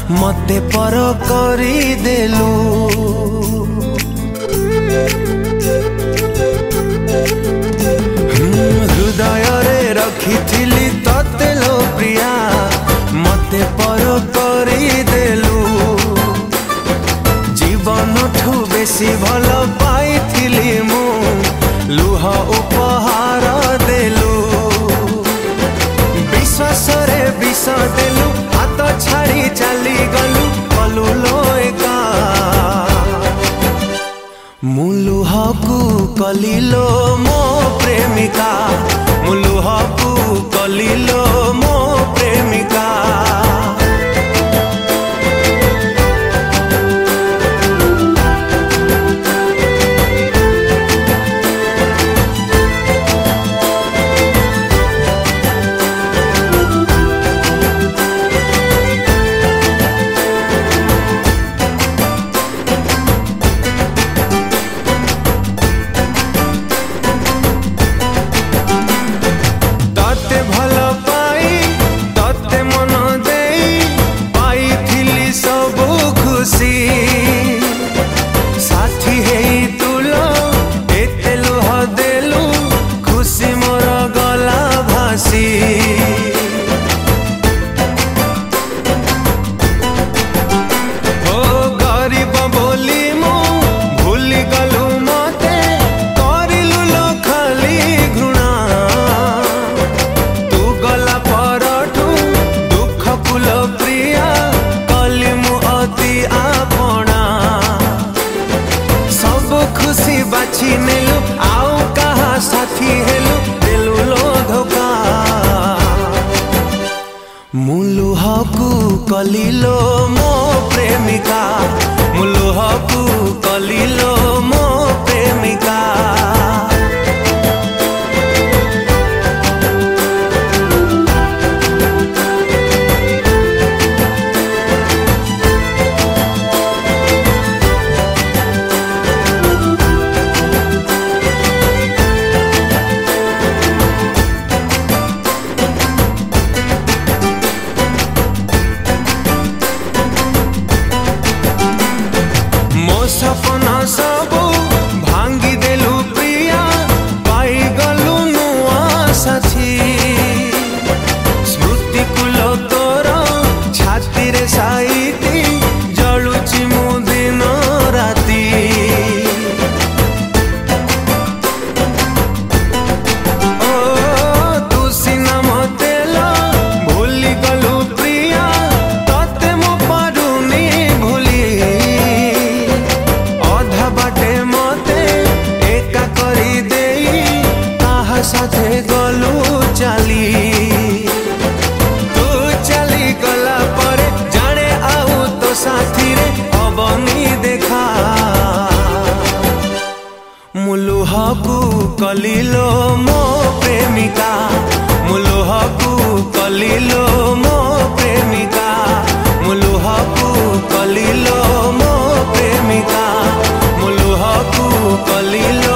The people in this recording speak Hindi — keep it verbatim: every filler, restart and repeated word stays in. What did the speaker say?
मते पर करी देलु। हृदय रे रखिथिली तते लो प्रिया मते पर करी देलु। जीवन ठू बेसी भल पाइथिली मु लुह उपहार देलु। विश्वास रे विष देलु हाथ छाड़ी चली गलु कलु लोएका। मु लुहकु कलिलो मो प्रेमिका मु लुहकु कलिलो मो प्रेमिका। साथी है तुलो एते लुह देलु खुशी मोर गला भासी। हो गरीब बोली मु भूली गलु मते करिलु लो खाली घृणा। तू गला परठू दुख फुल प्रिया कली मु अति आपणा। सब खुशी बाछी नेलु आउ कहा साथी हेलु देलु लो धोखा। मु लुहकु कलिलो मो प्रेमिका मु लुहकु कलिलो मो प्रेमिका। सपना सबू भांगी देलु प्रिया पाई गलु नुआ साथी। स्मृति कुल तोर छाती रे साइती जलुची मु दिन राती। ओ तू सिना मते लो भूली गलु प्रिया तते मु पारुनी भूली। बाटे मते एका करी देई ताहा साथे गलु चली। तू चली गला परे जाने आउ तो साथी रे अबनी देखा। मु लुहकु कलिलो मो प्रेमिका मु लुहकु कलिलो मो प्रेमिका मु लुहकु कलिलो मो प्रेमिका मु लुहकु कलिलो।